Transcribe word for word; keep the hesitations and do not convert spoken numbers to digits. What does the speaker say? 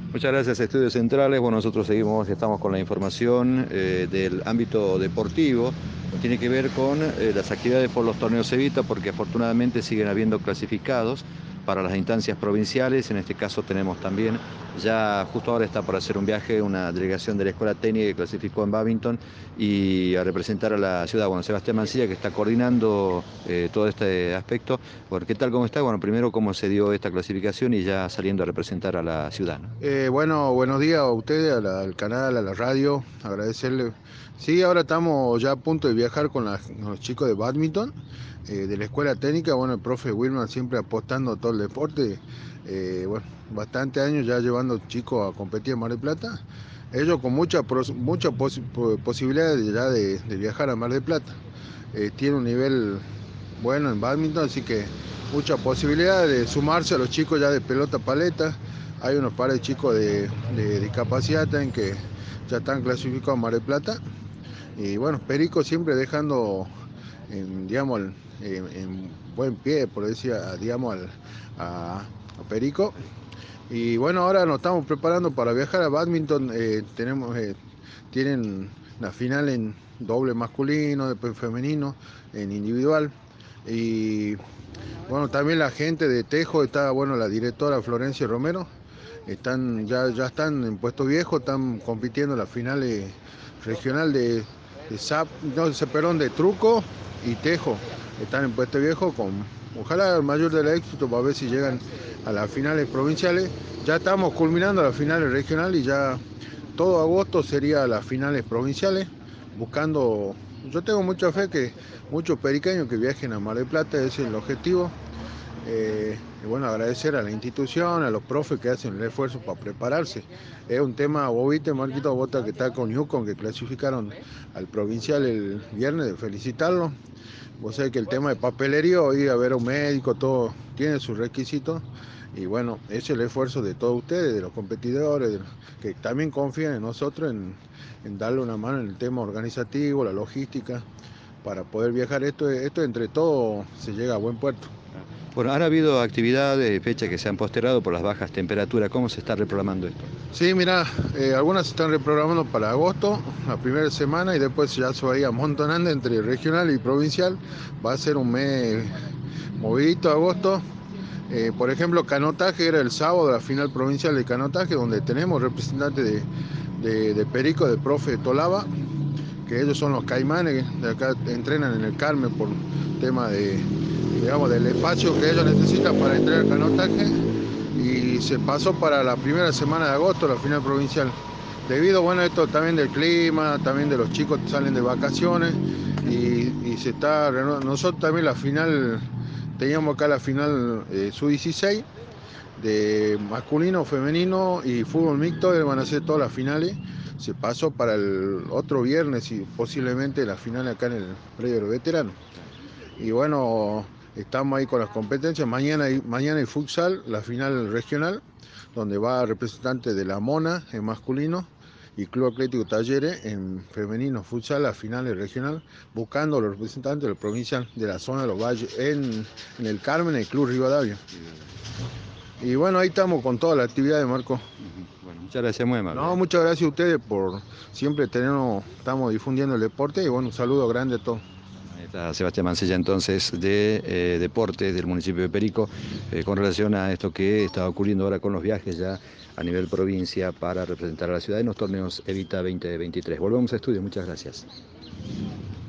Muchas gracias, Estudios Centrales. Bueno, nosotros seguimos, estamos con la información eh, del ámbito deportivo. Tiene que ver con eh, las actividades por los torneos Evita, porque afortunadamente siguen habiendo clasificados para las instancias provinciales. En este caso tenemos también, ya justo ahora está por hacer un viaje, una delegación de la Escuela Técnica que clasificó en Badminton y a representar a la ciudad. Bueno, Sebastián Mancilla, que está coordinando eh, todo este aspecto. Bueno, ¿qué tal? ¿Cómo está? Bueno, primero, ¿cómo se dio esta clasificación y ya saliendo a representar a la ciudad, ¿no? Eh, bueno, buenos días a ustedes, a la- al canal, a la radio, agradecerle. Sí, ahora estamos ya a punto de viajar con, la- con los chicos de badminton, eh, de la escuela técnica. Bueno, el profe Wilman siempre apostando a todo el deporte. Eh, bueno, bastante años ya llevando chicos a competir en Mar del Plata. Ellos con mucha, pros- mucha posi- po- posibilidad de, ya de, de viajar a Mar del Plata. Eh, tiene un nivel bueno en badminton, así que mucha posibilidad de sumarse a los chicos ya de pelota paleta. Hay unos pares de chicos de, de discapacidad también que ya están clasificados a Mar del Plata. Y bueno, Perico siempre dejando, en, digamos, en, en buen pie, por decir, a, digamos, al, a, a Perico. Y bueno, ahora nos estamos preparando para viajar a badminton. Eh, tenemos, eh, tienen la final en doble masculino, después femenino, en individual. Y bueno, también la gente de Tejo está, bueno, la directora Florencia Romero, están, ya, ya están en puesto viejo, están compitiendo en las finales regional de, de Zap, no, perdón, de Truco y Tejo. Están en puesto viejo con, ojalá el mayor del éxito para ver si llegan a las finales provinciales. Ya estamos culminando las finales regionales y ya todo agosto sería las finales provinciales, buscando, yo tengo mucha fe que muchos periqueños que viajen a Mar del Plata, ese es el objetivo. Eh, y bueno, agradecer a la institución, a los profes que hacen el esfuerzo para prepararse. Es un tema, vos viste, Marquito Bota, que está con Yukon, que clasificaron al provincial el viernes, de felicitarlo. Vos sabés que el tema de papelería, ir a ver a un médico, todo tiene sus requisitos. Y bueno, es el esfuerzo de todos ustedes, de los competidores, de los, que también confían en nosotros, en, en darle una mano en el tema organizativo, la logística, para poder viajar. Esto, esto entre todos se llega a buen puerto. Bueno, han habido actividades, fechas que se han postergado por las bajas temperaturas. ¿Cómo se está reprogramando esto? Sí, mira, eh, algunas se están reprogramando para agosto, la primera semana, y después ya se va a ir amontonando entre regional y provincial. Va a ser un mes movidito agosto. Eh, por ejemplo, canotaje era el sábado, la final provincial de canotaje, donde tenemos representantes de, de, de Perico, de profe Tolava, que ellos son los caimanes, de acá entrenan en el Carmen por tema de, digamos, del espacio que ellos necesitan para entrenar canotaje. Y se pasó para la primera semana de agosto, la final provincial. Debido, bueno, a esto también del clima, también de los chicos que salen de vacaciones y, y se está renovando. Nosotros también la final, teníamos acá la final eh, sub dieciséis de masculino, femenino y fútbol mixto, van a ser todas las finales. Se pasó para el otro viernes y posiblemente la final acá en el predio de los veteranos. Y bueno, estamos ahí con las competencias. Mañana hay, mañana hay futsal, la final regional, donde va representante de la Mona en masculino y Club Atlético Talleres en femenino futsal, la final regional, buscando los representantes del provincial de la zona de los valles en, en el Carmen, el Club Rivadavia. Y bueno, ahí estamos con toda la actividad de Marco. Bueno, muchas gracias, muy amable. No, ¿eh? muchas gracias a ustedes por siempre tenernos, estamos difundiendo el deporte y bueno, un saludo grande a todos. Ahí está Sebastián Mancilla entonces de eh, Deportes del municipio de Perico, eh, con relación a esto que está ocurriendo ahora con los viajes ya a nivel provincia para representar a la ciudad en los torneos Evita dos mil veintitrés. Volvemos a estudio, muchas gracias.